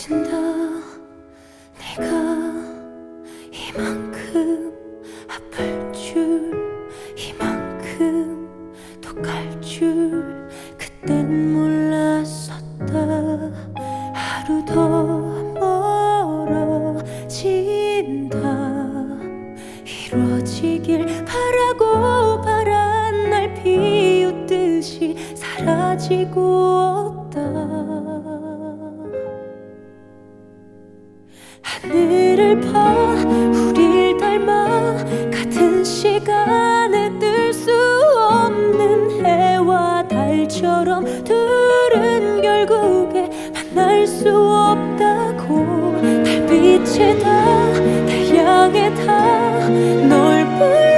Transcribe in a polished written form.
미친다. 내가 이만큼 아플 줄, 이만큼 독할 줄 그땐 몰랐었다. 하루 더 멀어진다. 이루어지길 바라고 바란 날 비웃듯이 사라지고 없다. 하늘을 봐 우릴 닮아 같은 시간에 뜰 수 없는 해와 달처럼 둘은 결국에 만날 수 없다고. 달빛에 다 태양에 다 널 불러